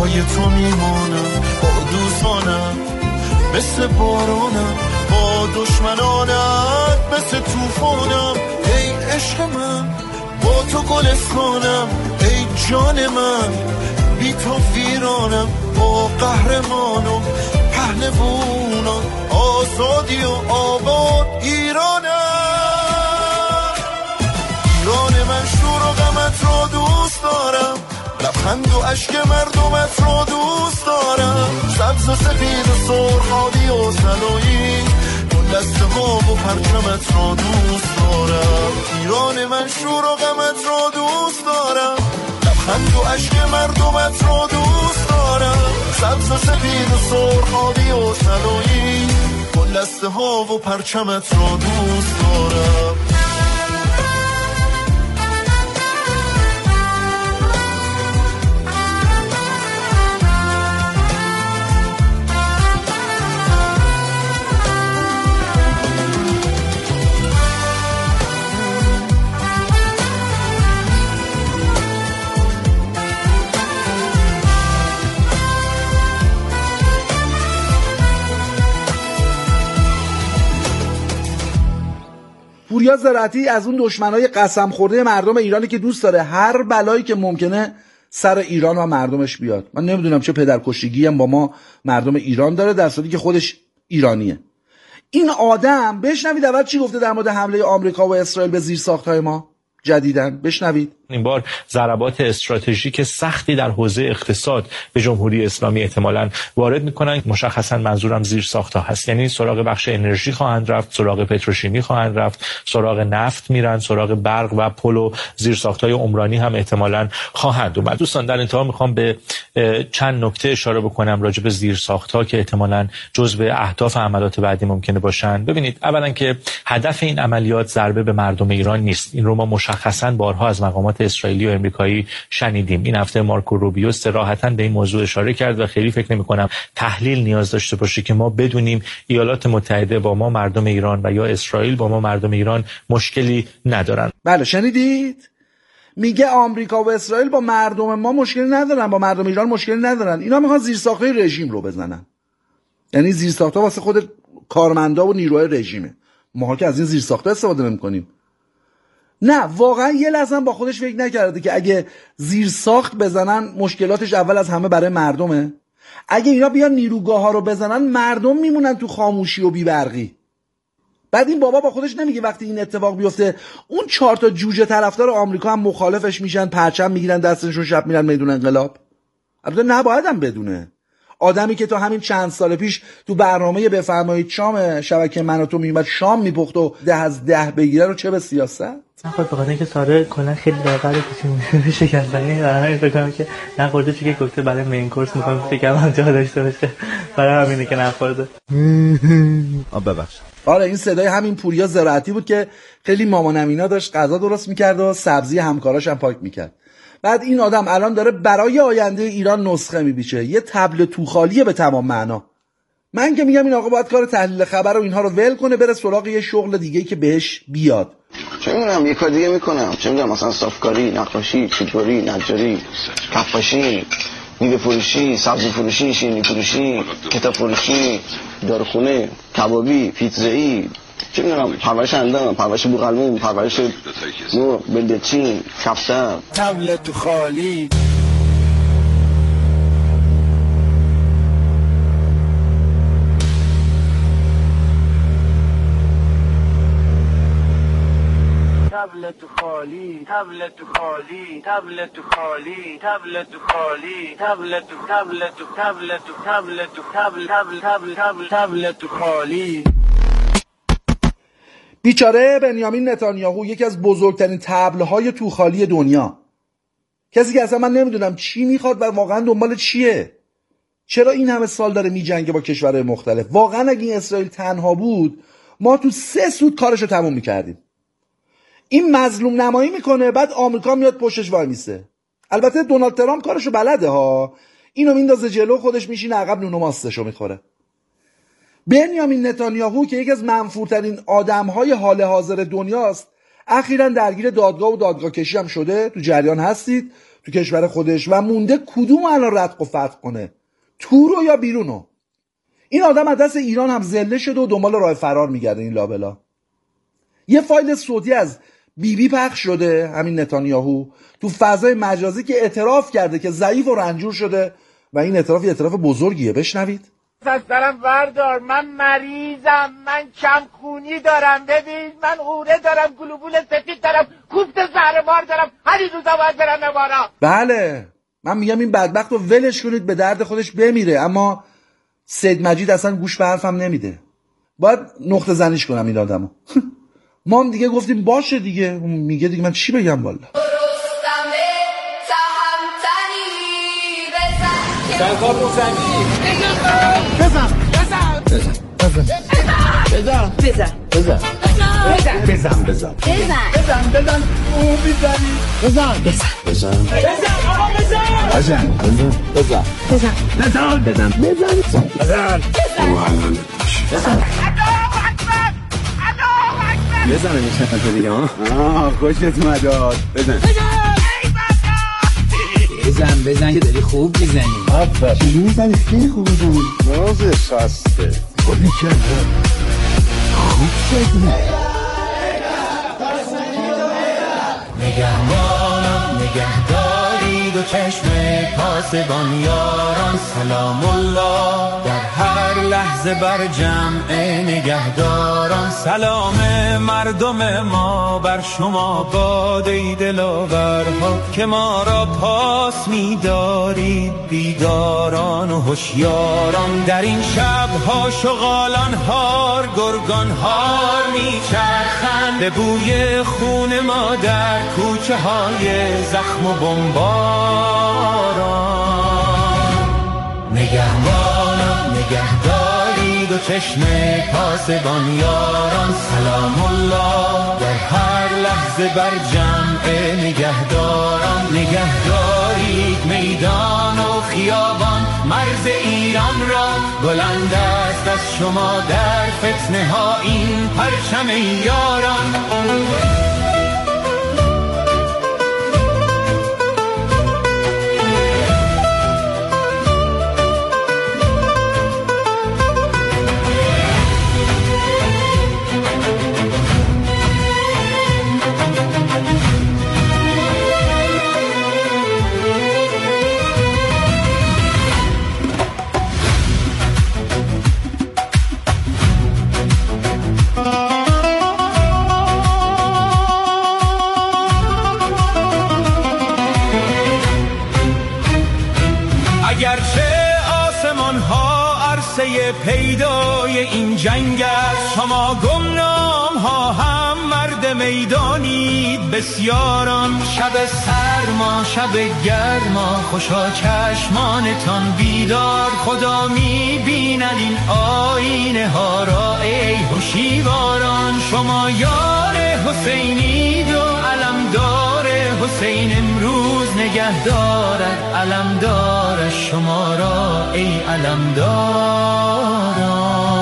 پای تو میمانم، با دوستانم مثل بارانم، با دشمنانم مثل توفانم. ای عشق من با تو گلستانم، ای جان من بی تو ویرانم. با قهرمانم پهلوانم، آزادی و آباد ایرانم. ایران من شور و غمت را دوست دارم، لبخند و اشک مردمت را دوست دارم. سبز و سفید و سرخ آبی و سلایی، اون دسته ها و پرچمت را دوست دارم. ایران من شور و غمت را دوست دارم، لبخند و اشک مردمت را دوست دارم. سبز و سفید و سرخ آبی و سلایی، اون دسته ها و پرچمت را دوست دارم. پوریا زراعتی از اون دشمنای قسم خورده مردم ایرانی که دوست داره هر بلایی که ممکنه سر ایران و مردمش بیاد. من نمیدونم چه پدرکشتگی هم با ما مردم ایران داره، در صورتی که خودش ایرانیه. این آدم بشنوید اول چی گفته در مورد حمله آمریکا و اسرائیل به زیرساخت‌های ما جدیداً. بشنوید. این بار ضربات استراتژیک سختی در حوزه اقتصاد به جمهوری اسلامی احتمالاً وارد میکنن. مشخصاً منظورم زیرساخت‌ها هست، یعنی سراغ بخش انرژی خواهند رفت، سراغ پتروشیمی خواهند رفت، سراغ نفت میرن، سراغ برق و پل و زیرساخت‌های عمرانی هم احتمالاً خواهند اومد. دوستان در انتها میخوام به چند نکته اشاره بکنم راجع به زیرساخت‌ها که احتمالاً جزو اهداف عملیات بعدی ممکنه باشن. ببینید، اولا که هدف این عملیات ضربه به مردم ایران نیست. این رو ما مشخصاً بارها از مقامات اسرائیلی و امریکایی شنیدیم. این هفته مارکو روبیو صراحتاً به این موضوع اشاره کرد و خیلی فکر نمی‌کنم تحلیل نیاز داشته باشه که ما بدونیم ایالات متحده با ما مردم ایران و یا اسرائیل با ما مردم ایران مشکلی ندارن. بله شنیدید؟ میگه آمریکا و اسرائیل با مردم ما مشکلی ندارن، با مردم ایران مشکلی ندارن. اینا میخوان زیرساخت‌های رژیم رو بزنن. یعنی زیرساخت‌ها واسه خود کارمندا و نیروهای رژیمه. ما که از این زیرساخت‌ها استفاده نمی‌کنیم. نه واقعا یه لحظه با خودش فکر نکرده که اگه زیرساخت بزنن مشکلاتش اول از همه برای مردمه. اگه اینا بیان نیروگاه ها رو بزنن مردم میمونن تو خاموشی و بیبرقی. بعد این بابا با خودش نمیگه وقتی این اتفاق بیفته اون 4 تا جوجه طرفدار آمریکا هم مخالفش میشن، پرچم میگیرن دستشون، شب میرن میدون انقلاب. البته نباید هم بدونه. آدمی که تا همین چند سال پیش تو برنامه بفرمایید شام شبکه من و تو میومد شام میپخت و 10 از 10 بگیره رو چه به سیاست؟ نخواد بخاطر اینکه ساره کلا خیلی لاغره کسی شکستنی برای فکر کنم که نخورده، چون که گفته برای مین کورس میخوام فکر کنم جا داشته باشه، برای همینه که نخورده. ببخش. آره این صدای همین پوریا زراعتی بود که خیلی مامانمینا داشت غذا درست میکرد و سبزی همکاراش هم پاک میکرد. بعد این آدم الان داره برای آینده ایران نسخه میبیچه، یه تبل توخالیه به تمام معنا. من که میگم این آقا باید کار تحلیل خبر و اینها رو ول کنه، بره سراغ یه شغل دیگه که بهش بیاد. چه میدونم یه کار دیگه میکنم، چه میدونم مثلا صافکاری، نقاشی، چوبکاری، نجاری، کفاشی، میوه فروشی، سبزی فروشی، شیرینی فروشی، کتاب فروشی، داروخونه، کبابی، پیتزایی، چه میدونم پرورش اندام، پرورش بوقلمون، پرورش مرغ، بلدرچین، کفتر، تبل تو خالی. تبل تو خالی، تبل تو خالی، تبل تو خالی، تبل تو خالی، تبل تو تبل تو تبل تو تبل تو تبل تبل تبل تبل تبل تو خالی. بیچاره بنیامین نتانیاهو، یکی از بزرگترین تبل‌های توخالی دنیا، کسی که اصلا من نمیدونم چی میخواد و واقعا دنبال چیه. چرا این همه سال داره میجنگه با کشورهای مختلف؟ واقعا اگه این اسرائیل تنها بود ما تو 3 سوت کارشو تموم میکردیم. این مظلوم نمایی میکنه، بعد آمریکا میاد پشتش وای میسه. البته دونالد ترامپ کارشو بلده ها، اینو میندازه جلو، خودش میشینه عقب، نون و ماستشو میخوره. بنیامین نتانیاهو که یکی از منفورترین آدمهای حال حاضر دنیاست، اخیراً درگیر دادگاه و دادگاه کشی هم شده، تو جریان هستید. تو کشور خودش و مونده کدوم الان ردق و فتق کنه، تو رو یا بیرونو. این آدم از دست ایران هم ذله شده و دنبال راه فرار میگرده. این لابلا یه فایل صوتی از بیبی پخش شده، همین نتانیاهو، تو فضای مجازی که اعتراف کرده که ضعیف و رنجور شده و این اعتراف یه اعتراف بزرگیه. بشنوید. از سرم وردار، من مریضم، من کم خونی دارم، ببین من اوره دارم، گلوبول سفید دارم، کوفت زهرمار دارم، هر روزا باید برم نوارا. بله من میگم این بدبخت رو ولش کنید، به درد خودش بمیره. اما سید مجید اصلا گوش به حرفم نمیده. باید نقطه زنیش کنم این آدمو. ما هم دیگه گفتیم باشه دیگه، میگه دیگه من چی بگم والا. سرکار موسوی بزن میشه تا دیگه ها. خوشت مداد. بزن که داری خوب میزنی. آفر چیزی میزنی خیلی خوب میزنی. نازش هسته خوبی کرده خوب شدی. نگهبانم نگهداری دو چشم پاسبان یاران، سلام الله در هر لحظه بر جمع نگهداران. سلام مردم ما بر شما باد ای دلاورها که ما را پاس می‌دارید بیداران و هوشیاران. در این شب‌ها شغالان هار گرگان هار میچرخند به بوی خون ما در کوچه های زخم و بمباران. نگهبانم نگهدارید و چشم پاسبان یاران، سلام الله در هر لحظه بر جمع نگهداران. نگهدارید میدان و خیابان مرز ایران را، بلند است از شما در فتنه ها این پرچم یاران. پیدای این جنگ است، شما گمنام ها هم مرد میدانید بسیاران. شب سرما شب گرما خوشا چشمانتان بیدار، خدا می‌بیند این آینه ها را ای هوشیواران. شما یار حسینید و علمدار حسین امروز نگهدارد علمدار شما را ای علمداران.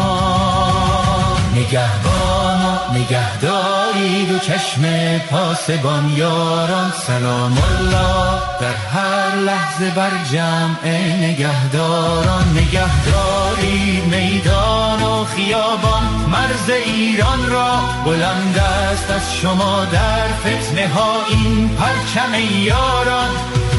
نگهبان نگهدارید و چشم پاسبان یاران، سلام الله در هر لحظه بر جمع نگهداران. نگهدارید میدان و خیابان مرز ایران را، بلند است از شما در فتنه ها این پرچم یاران.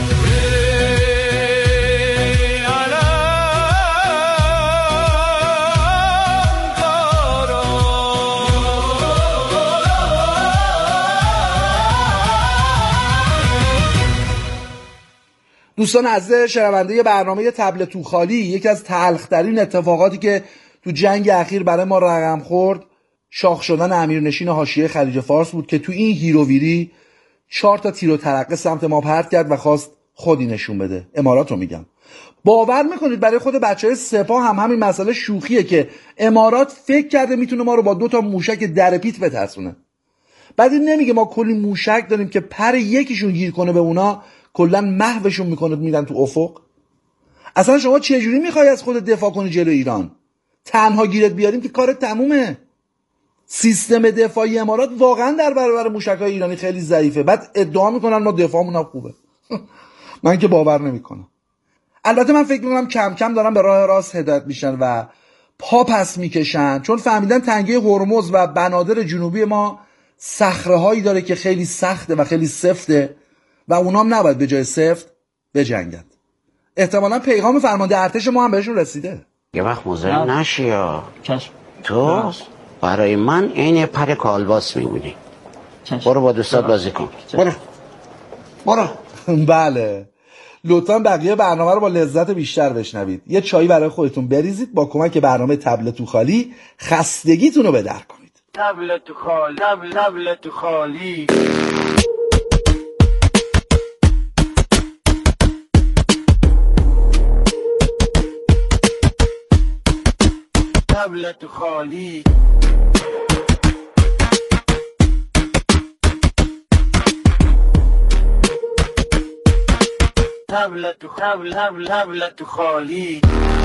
دوستان عزیز شنونده برنامه طبل توخالی، یکی از تلخ‌ترین اتفاقاتی که تو جنگ اخیر برای ما رقم خورد شاخ شدن امیرنشین حاشیه خلیج فارس بود که تو این هیروویری 4 تا تیر و ترقه سمت ما پرت کرد و خواست خودی نشون بده. امارات رو میگم. باور میکنید برای خود بچهای سپاه هم همین مسئله شوخیه که امارات فکر کرده میتونه ما رو با 2 تا موشک در پیت بترسونه. بعد این نمیگه ما کلی موشک داریم که پر یکیشون گیر کنه به اونا کلا محوشون میکنه میدن تو افق. اصلا شما چجوری میخوای از خودت دفاع کنی جلو ایران؟ تنها گیرت بیاریم که کارت تمومه. سیستم دفاعی امارات واقعا در برابر موشک‌های ایرانی خیلی ضعیفه. بعد ادعا میکنن ما دفاعمون هم خوبه. من که باور نمیکنم. البته من فکر میکنم کم کم دارن به راه راست هدایت میشن و پا پس میکشن، چون فهمیدن تنگه هرمز و بنادر جنوبی ما صخره‌هایی داره که خیلی سخته و خیلی سفته و اونام نباید به جای سفت بجنگن. احتمالاً پیغام فرمانده ارتش ما هم بهشون رسیده. یه وقت مزاحم نشی یا تو برای من این پر کالباس میمونی. برو با دوستات بازی کن. برو. بله، لطفاً بقیه برنامه رو با لذت بیشتر بشنوید. یه چایی برای خودتون بریزید، با کمک برنامه طبل تو خالی خستگیتون رو به در کنید. طبل تو خالی، طبل تو خالی. طبل تو خالی. طبل تو خالی.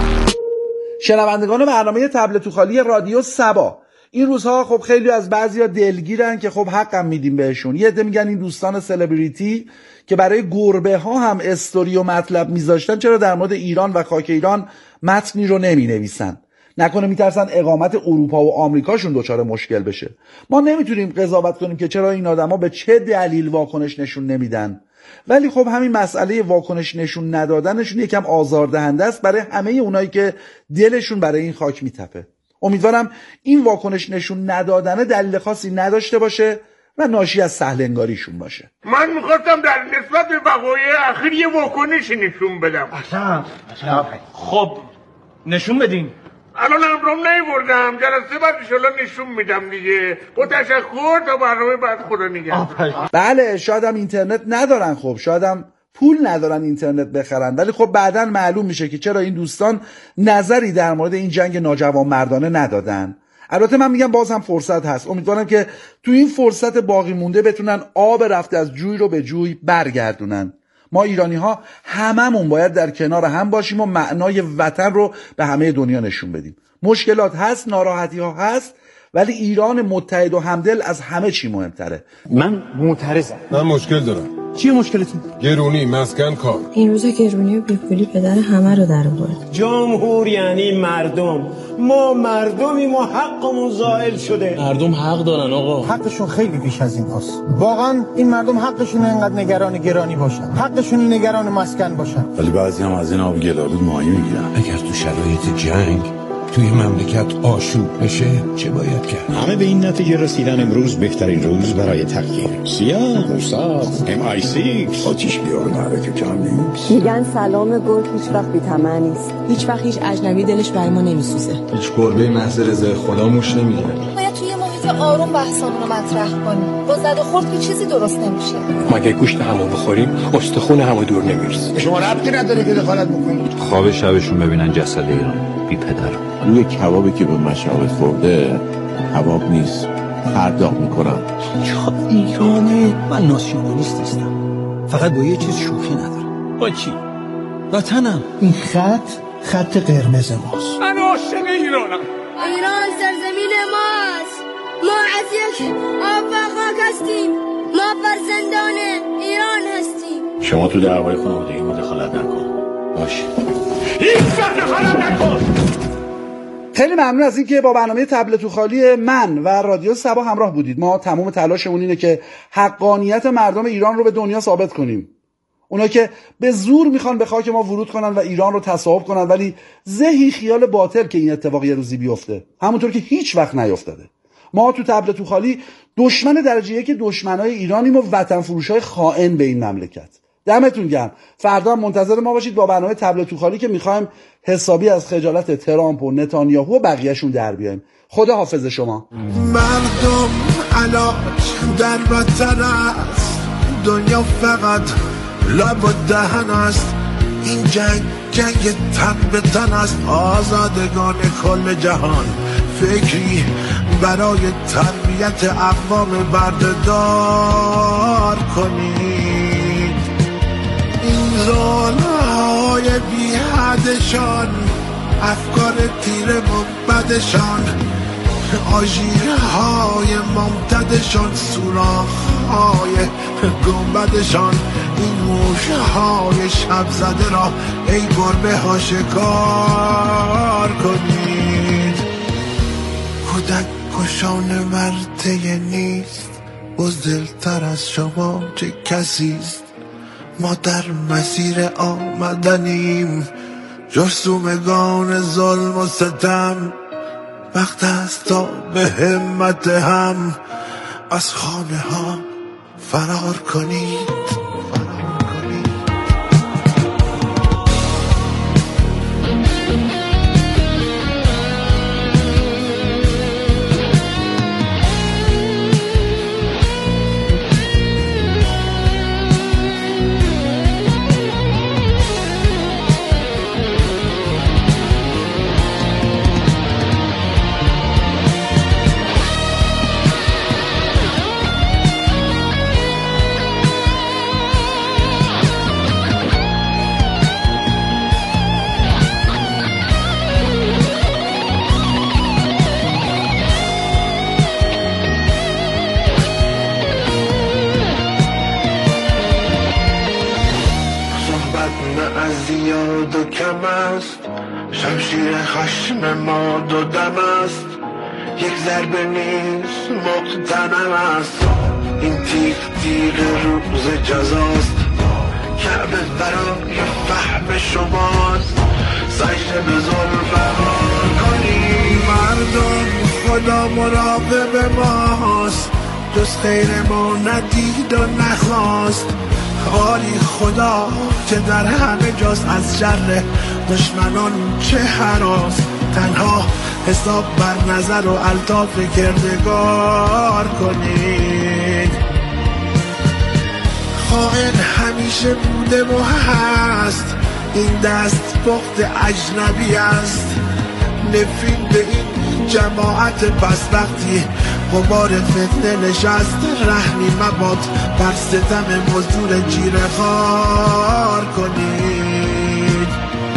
شنوندگان برنامه طبل تو خالی رادیو سبا، این روزها خب خیلی از بعضیا دلگیرن که خب حقم میدیم بهشون. یه عده میگن این دوستان سلبریتی که برای گربه ها هم استوری و مطلب میذاشتن چرا در مورد ایران و خاک ایران متنی رو نمی نویسن؟ نکنه میترسن اقامت اروپا و آمریکاشون دچار مشکل بشه. ما نمیتونیم قضاوت کنیم که چرا این آدما به چه دلیل واکنش نشون نمیدن، ولی خب همین مسئله واکنش نشون ندادنشون یکم آزاردهنده است برای همه اونایی که دلشون برای این خاک میتپه. امیدوارم این واکنش نشون ندادن دلیل خاصی نداشته باشه و ناشی از سهل انگاریشون باشه. من میخواستم در نسبت به وقایع اخیر یه واکنش نشون بدم. اصلا خب نشون بدین. الان امرام نیوردم، جلسه بعد انشالله نشون میدم دیگه. با تشکر، تا برنامه بعد خدا نگهدار. بله، شاید هم اینترنت ندارن، خب شاید هم پول ندارن اینترنت بخرن، ولی خب بعداً معلوم میشه که چرا این دوستان نظری در مورد این جنگ ناجوانمردانه ندادن. البته من میگم باز هم فرصت هست. امیدوارم که تو این فرصت باقی مونده بتونن آب رفته از جوی رو به جوی برگردونن. ما ایرانی ها هممون باید در کنار هم باشیم و معنای وطن رو به همه دنیا نشون بدیم. مشکلات هست، ناراحتی ها هست، ولی ایران متحد و همدل از همه چی مهمتره. من معترضم. من مشکل دارم. چیه مشکلتون؟ گرونی، مسکن، کار. این روزا گرونی و بیپولی پدر همه رو در آورد. جمهور یعنی مردم. ما مردمیم و حقمون زائل شده. مردم حق دارن آقا. حقشون خیلی بیش از این هست. واقعا این مردم حقشون اینقدر نگران گرانی باشن. حقشون نگران مسکن باشن. ولی بعضی هم از این آب گلالود ماهی میگیرن. اگر تو شرایط جنگ توی مملکت آشوب بشه چه باید کرد؟ همه به این نتیجه رسیدن امروز بهترین روز برای تغییر. سیاه، موساد، MI6 آتیش بیار معرکه کم نیست. میگن سلام گرگ هیچ وقت بی‌طمع نیست. هیچ وقت هیچ اجنبی دلش برای ما نمیسوزه. هیچ گربه محض رضای خدا موش نمیگیره. باید توی محیط آروم بحثمون رو مطرح کنیم. با زد و خورد که چیزی درست نمیشه. مگه گوشت همو بخوریم استخون همو دور نمیرسه. شما ربطی نداره که دخالت بکنید. خواب شبشون ببینن جسد ایران بی پدر. روی کبابی که به مشابه خورده کباب نیست، پرداخت میکنم. چه ایرانه؟ من ناسیونالیست هستم، فقط با یه چیز شوخی ندارم. با چی؟ وطنم. این خط قرمز ماست. من عاشق ایرانم. ایران سرزمین ماست. ما از یک آب و خاک هستیم. ما فرزندان ایران هستیم. شما تو دعوای خانوادگی ما دخالت نکن. باشه. هیچ دخالت نکن. خیلی ممنون از این که با برنامه طبل تو خالی من و رادیو سبا همراه بودید. ما تمام تلاشمون اینه که حقانیت مردم ایران رو به دنیا ثابت کنیم. اونا که به زور میخوان به خاک ما ورود کنن و ایران رو تصاحب کنن، ولی ذهی خیال باطل که این اتفاق یه روزی بیفته، همونطور که هیچ وقت نیفتاده. ما تو طبل تو خالی دشمن درجه یک دشمنای ایرانیم و وطن فروشای خائن به این مملکت. دمتون گرم. فردا هم منتظر ما باشید با برنامه طبل تو خالی که میخوایم حسابی از خجالت ترامپ و نتانیاهو و بقیه‌شون در بیایم. خدا حافظ شما. مردم علاج در وطن است، دنیا فقط لب و دهن است. این جنگ تن به تن است. آزادگان کل جهان فکری برای تربیت اقوام بردهدار کنید. این ظالم‌های بی حدشان، افکار تیر مبدشان آژیرهای ممتدشان، سوراخهای گنبدشان، این موشهای شب زده را ای گربه ها شکار کنید. کودک کشان مرته نیست، بزدلتر از شما چه کسیست. ما در مسیر آمدنیم، جرثومگان ظلم و ستم. وقت است تا به همت هم از خانه ها فرار کنید. زیاد و کم است، شمشیر خشم ما دو دم است. یک ضربه نیست مقتنم است، این تیغ روز جزاست. کعبه برای فهم شماست، سجده به ظلم کنی. مردم خدا مراقب ماست، جز خیر ما ندید و نخواست. آری خدا که در همه جاست، از شر دشمنان چه هراس. تنها حساب بر نظر و الطاف کردگار کنید. خائن همیشه بوده و هست، این دست پخت اجنبی است. نفرین به این جماعت پس وقتی غبار فتنه نشست. رحمی مباد بر ستم مزدور جیره خوار کنید.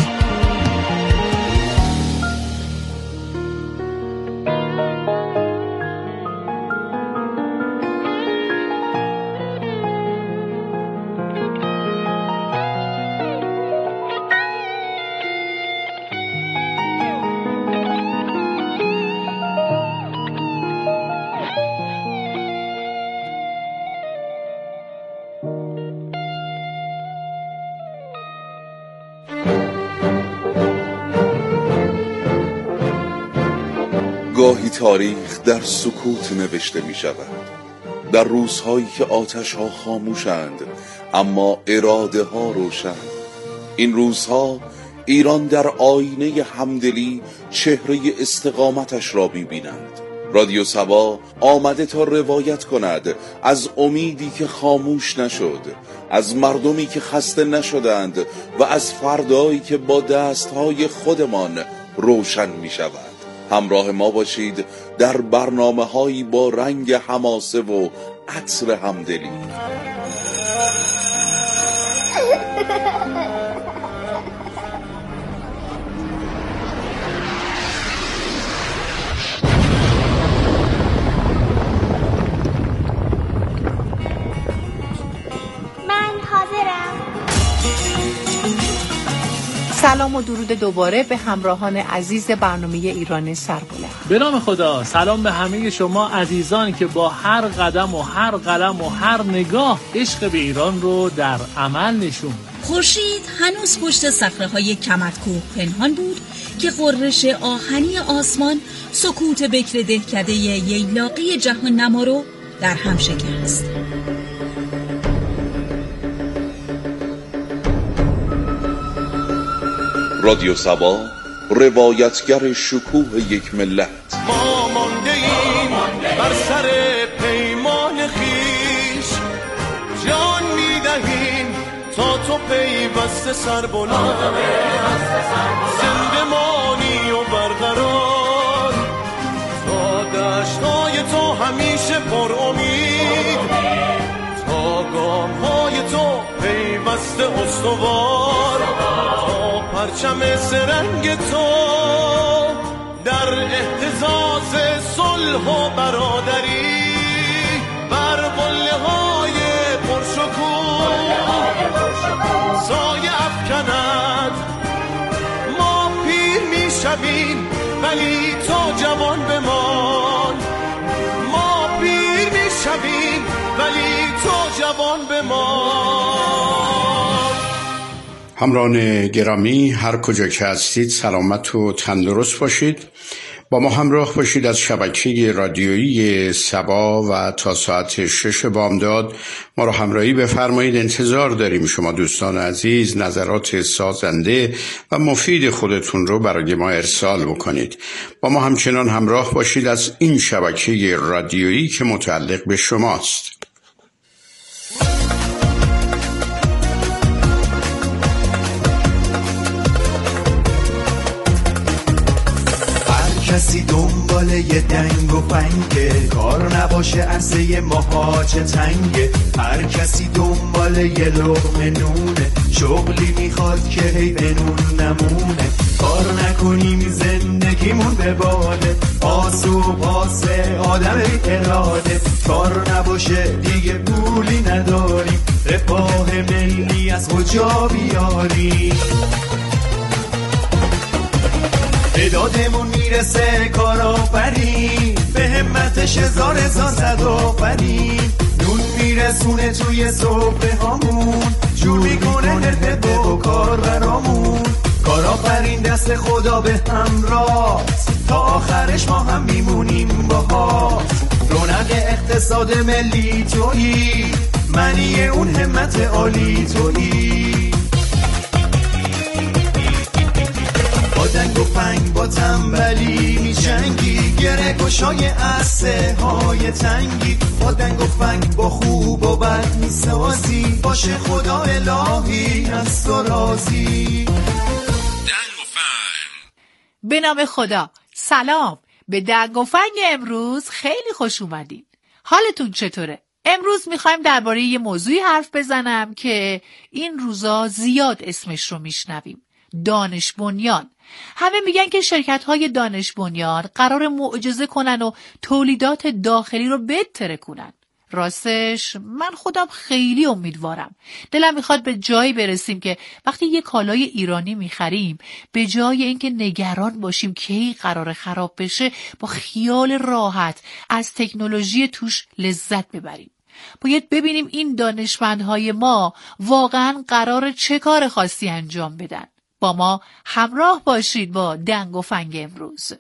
گاهی تاریخ در سکوت نوشته می شود، در روزهایی که آتش ها خاموشند اما اراده ها روشن. این روزها ایران در آینه همدلی چهره استقامتش را می بیند. رادیو سبا آمده تا روایت کند از امیدی که خاموش نشد، از مردمی که خسته نشدند و از فردایی که با دستهای خودمان روشن می شود. همراه ما باشید در برنامه‌هایی با رنگ حماسه و عطر همدلی. سلام و درود دوباره به همراهان عزیز برنامه ایران سربلند. به نام خدا سلام به همه شما عزیزان که با هر قدم و هر قلم و هر نگاه عشق به ایران رو در عمل نشون میدید. خورشید هنوز پشت صخره‌های کمرکوه پنهان بود که غرش آهنی آسمان سکوت بکر دهکده ییلاقی جهان نما رو در هم شکست. رادیو سبا، روایتگر شکوه یک ملت. ما مانده ایم بر سر پیمان خیش، جان میدهیم تا تو پیوسته سر بلند، زنده مانی و برقرار تا دشتای تو همیشه پر امید، تا گامهای تو پیوسته استوار، پرچم سرنگ تو در اهتزاز صلح و برادری بر قله های پرشکوه سایه افکند. ما پیر میشویم ولی تو جوان بمان، ما پیر میشویم ولی تو جوان بمان. همراهان گرامی، هر کجا که هستید سلامت و تندرست باشید. با ما همراه باشید از شبکه رادیویی سبا و تا ساعت 6 بامداد ما را همراهی بفرمایید. انتظار داریم شما دوستان عزیز نظرات سازنده و مفید خودتون رو برای ما ارسال بکنید. با ما همچنان همراه باشید از این شبکه رادیویی که متعلق به شماست. کسی دنبال یه دنگ و فنگه، کار نباشه عرصه ماها چه تنگه. هر کسی دنبال یه لقمه نونه، شغلی میخواد که هی به نون نمونه. کار نکنیم زندگیمون به باده، آسو پاسه آدم بی اراده. کار نباشه دیگه پولی نداریم، رفاه ملی از کجا بیاریم. تعدادمون میرسه کارآفرین، به همتش هزار صد آفرین. نون میرسونه توی صبح هامون، جور میکنه حرفه و کار برامون. کارآفرین دست خدا به همراه، تا آخرش ما هم میمونیم باهاست. رونق اقتصاد ملی تویی، معنی اون همت عالی تویی. با دنگ و فنگ با تنبلی میچنگی، گره گشای عرصه های تنگی. با دنگ و فنگ با خوب و بد میسازی، باشه خدا الهی از تو راضی. دنگ و فنگ. به نام خدا. سلام. به دنگ و فنگ امروز خیلی خوش اومدین. حالتون چطوره؟ امروز میخوایم درباره یه موضوعی حرف بزنم که این روزا زیاد اسمش رو میشنویم. دانش بنیان. همه میگن که شرکت‌های دانش بنیان قرار معجزه کنن و تولیدات داخلی رو بهتر کنن. راستش من خودم خیلی امیدوارم. دلم میخواد به جایی برسیم که وقتی یه کالای ایرانی میخریم، به جای اینکه نگران باشیم کی قرار خراب بشه، با خیال راحت از تکنولوژی توش لذت ببریم. باید ببینیم این دانشمندهای ما واقعاً قرار چه کار خاصی انجام بدن. با ما همراه باشید با دنگ و فنگ امروز.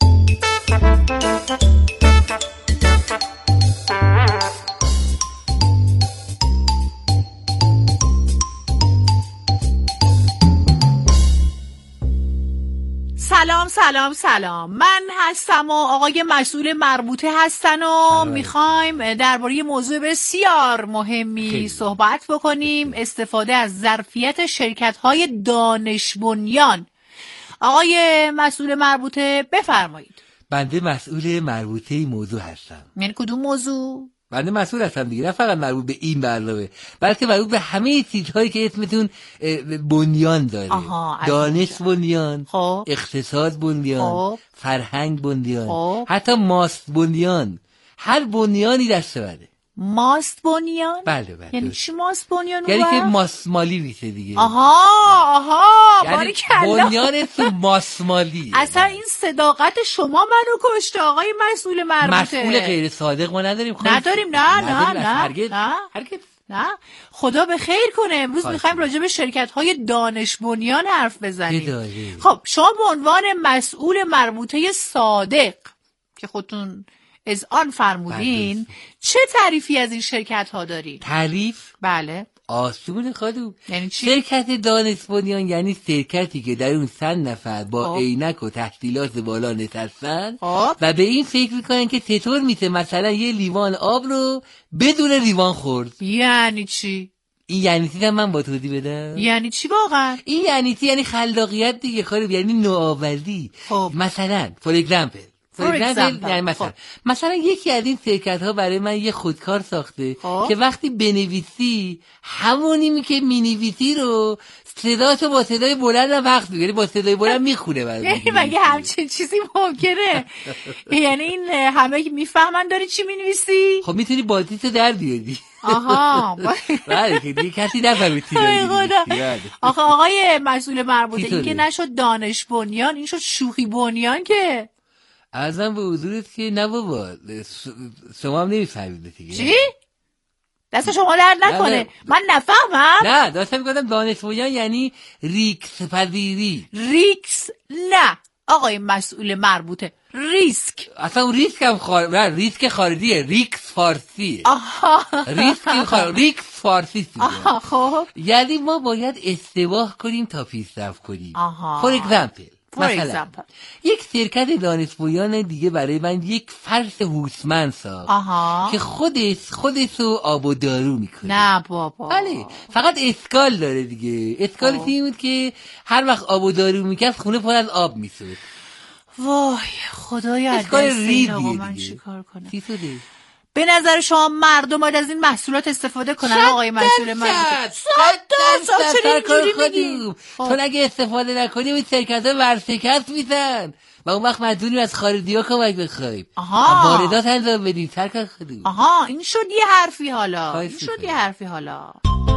سلام سلام سلام. من هستم و آقای مسئول مربوطه هستن و میخوایم درباره موضوع بسیار مهمی صحبت بکنیم. استفاده از ظرفیت شرکت‌های دانش بنیان. آقای مسئول مربوطه بفرمایید. بنده مسئول مربوطه این موضوع هستم. من کدوم موضوع؟ بنده مسئول هستم دیگه، نه فقط مربوط به این برنامه، بلکه مربوط به همه چیزهایی که اسمتون بنیان داره. دانش بنیان، اقتصاد بنیان، فرهنگ بنیان، حتی ماست بنیان. هر بنیانی دست بده. ماست بنیان؟ بله بله. یعنی چی ماست بنیان؟ یعنی که ماسمالی میشه دیگه. آها یعنی بنیان تو ماسمالی. اصلا این صداقت شما منو کشته آقای مسئول مربوطه. مسئول غیر صادق ما نداریم. نداریم. نه خدا به خیر کنه. امروز میخوایم راجع به شرکت‌های دانش بنیان حرف بزنیم. خب شما به عنوان مسئول مربوطه صادق که خودتون از آن فرمودین، چه تعریفی از این شرکت ها دارین؟ تعریف؟ بله. آسون خانوم. یعنی چی؟ شرکت دانش بنیان یعنی شرکتی که در اون 100 نفر با عینک و تحصیلات بالا نشستن و به این فکر میکنن که چطور میشه مثلا یه لیوان آب رو بدون لیوان خورد. یعنی چی؟ این یعنی چی من با توضیح بدم؟ یعنی چی واقعا؟ این یعنی چی؟ یعنی خلاقیت دیگه خانوم، یعنی نوآوری. مثلا فور اگزامپل مثلا یکی از این شرکت ها برای من یه خودکار ساخته که وقتی بنویسی همونی که مینویسی رو صداتو با صدای بلند هم وقت میگیری، با صدای بلند میخونه. یعنی مگه همچین چیزی ممکنه؟ یعنی این همه میفهمن داری چی مینویسی؟ خب میتونی بازیتو در بیاری. آها بله که دیگه کسی نفهمید چی داری. آخه آقای مسئول مربوطه این که نشد دانش بنیان، این شد شوخی بنیان که ازم به حضورت که نه بابا شما هم نمیفهمید دیگه. چی؟ دست شما درد نکنه. من نفهمم. نه داشتم میگفتم دانش بنیان یعنی ریکس پذیری. ریکس نه آقای مسئول مربوطه، ریسک. اصلا اون ریسک هم نه ریسک خارجیه، ریکس فارسیه. ریکس فارسی. خب یعنی ما باید اشتباه کنیم تا پیشرفت کنیم. فور اگزامپل مثلا یک شرکت دانش بنیان دیگه برای من یک فرش هوشمند ساخت که خودش رو آب و دارو میکنه. نه بابا بله فقط اسکال داره دیگه. اسکالش این بود که هر وقت آب و دارو میکرد خونه پر از آب میشد. وای خدایا اسکال ریدیه من چیکار کنم؟ به نظر شما مردم باید از این محصولات استفاده کنن آقای مسئول مربوطه؟ 100% چرا اینجوری میگی؟ تو اگه استفاده نکنی این شرکت‌ها ورشکست میشن و اون وقت مجبوریم از خارجی‌ها کمک بخوایم. واردات انجام بدیم. سرکار خودمون. این شد یه حرفی حالا.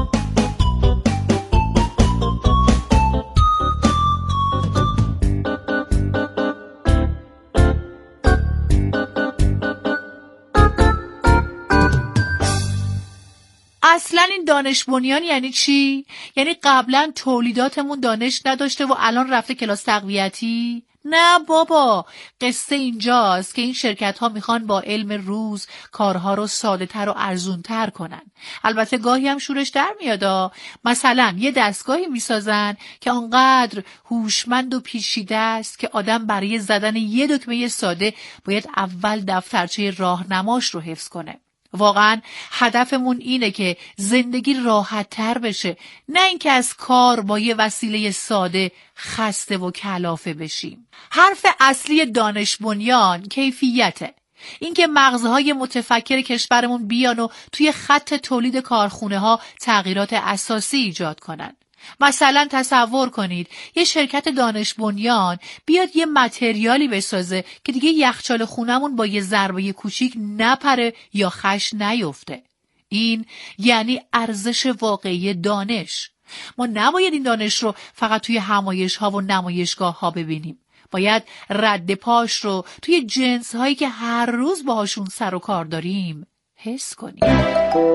اصلا این دانش بنیان یعنی چی؟ یعنی قبلا تولیداتمون دانش نداشته و الان رفته کلاس تقویتی؟ نه بابا، قصه اینجاست که این شرکت ها میخوان با علم روز کارها رو ساده تر و ارزون تر کنن. البته گاهی هم شورش در میادا. مثلا یه دستگاهی میسازن که آنقدر هوشمند و پیچیده است که آدم برای زدن یه دکمه ساده باید اول دفترچه راهنماش رو حفظ کنه. واقعا هدفمون اینه که زندگی راحت تر بشه، نه اینکه از کار با یه وسیله ساده خسته و کلافه بشیم. حرف اصلی دانش بنیان کیفیته. اینکه مغزهای متفکر کشورمون بیان و توی خط تولید کارخونه ها تغییرات اساسی ایجاد کنن. مثلا تصور کنید یه شرکت دانش بنیان بیاد یه متریالی بسازه که دیگه یخچال خونمون با یه ضربه کوچیک نپره یا خش نیفته. این یعنی ارزش واقعی دانش. ما نباید این دانش رو فقط توی همایش ها و نمایشگاه ها ببینیم. باید رد پاش رو توی جنس هایی که هر روز باهاشون سر و کار داریم حس کنیم.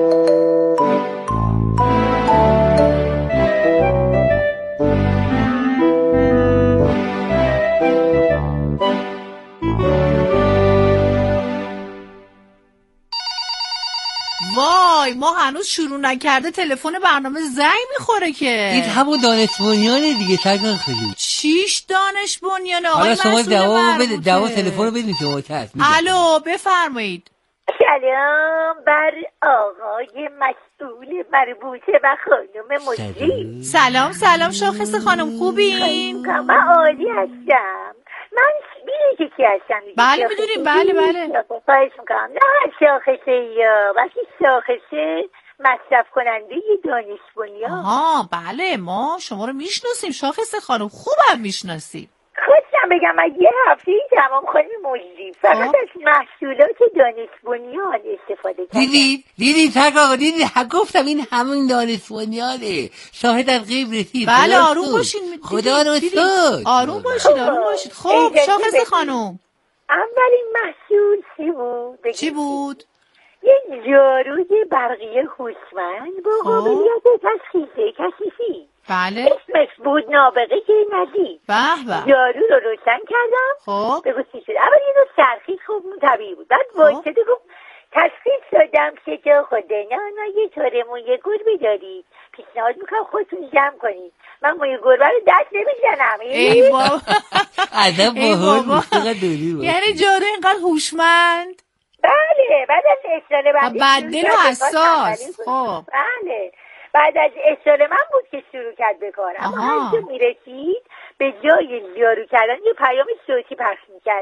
وای ما هنوز شروع نکرده تلفن برنامه زنگ میخوره که. این همون دانش بنیانه دیگه. سرکار خیلی چیش دانش بنیانه آقای مسئول مربوطه؟ جواب تلفن رو بدین شما. الو بفرمایید. سلام بر آقای مسئول مربوطه و خانم مجری. سلام شاخص خانم خوبین؟ من عالی هستم. من میدونی که هستم؟ بله میدونیم. بله خواهش میکنم. نه شاخصه یا وقتی شاخصه مصرف کننده دانش بنیان. بله ما شما رو میشناسیم شاخص خانم، خوبم میشناسیم. خواستم بگم من یه هفته تمام خانم مجری فقط از محصولات دانش بنیان استفاده کردم. دیدی سرکار دیدی گفتم این همون دانش بنیانه. شاهد از غیب رسید. بله آروم باشین. خدا رسید. آروم باشید. خب شاخص خانم اولین محصول چی بود؟ یک جاروی برقی هوشمند با قابلیت تشخیص کثیفی. بله اسمش بود نابغه ندی. جارو رو روشن کردم. خب بگو چی شد؟ اول یه دو سرخیص خوب طبیعی بود. بعد وایساده گفت تشخیص دادم که جا خود نه یه طوره موی گربه دارید، پیشنهاد میکنم خودتون جمع کنید. من موی گربه رو دست نمیزنم. ای بابا عدم باحال. یعنی جارو اینقدر هوشمند؟ بله بعد از اصرار بدل و حساس. خب بله بعد از اصرار من بود که شروع کرد به کار. اما هر جا میرسید به جای جارو کردن یه پیام صوتی پخش میکرد.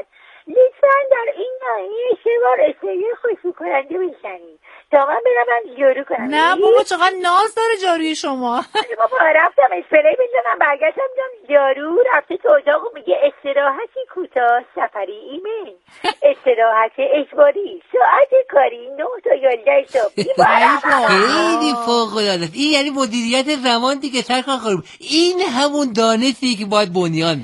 لطفا در این ناحیه 3 بار اسپری خوشبو کننده بزنید تا من برم جارو کنم. نه بابا چقدر ناز داره جاروی شما. بابا رفتم اسپری بزنم برگشتم دیدم جارو رفته تو اتاق و میگه استراحتی کوتاه سفری ایمن، استراحت اجباری، ساعت کاری 9 تا 11 صبح. خیلی فوق‌العاده. این یعنی مدیریت زمان دیگه سرکار خانم. این همون دانشی که باید بنیان